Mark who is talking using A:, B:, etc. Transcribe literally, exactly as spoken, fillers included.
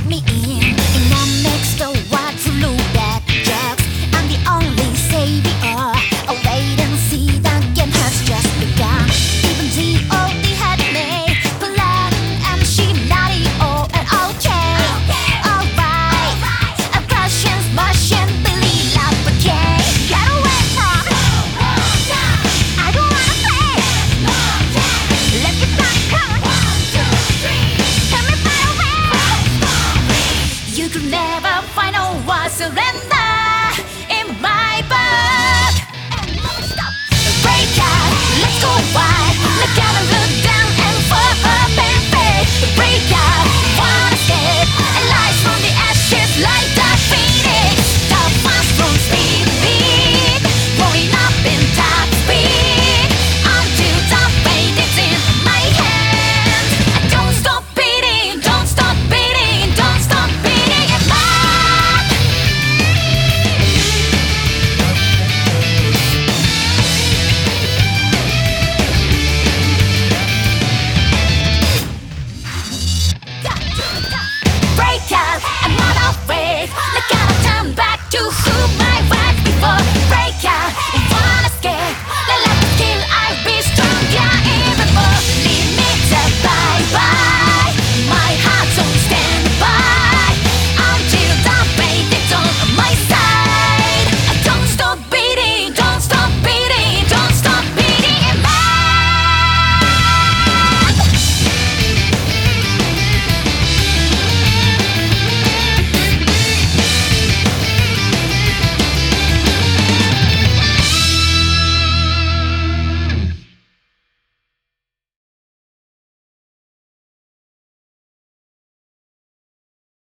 A: me in in a mixed what to look at drugs. I'm the only savior. A wait and see, the game has just begun. Even G O D had me plan, and she naughty oh and okay. Alright, a Russian's Russian Billy love okay. Get away from I don't wanna play. Let's get back, come on. Tell me right away. You could never find a war surrender in my book. Break out, let's go wild. Look out and look.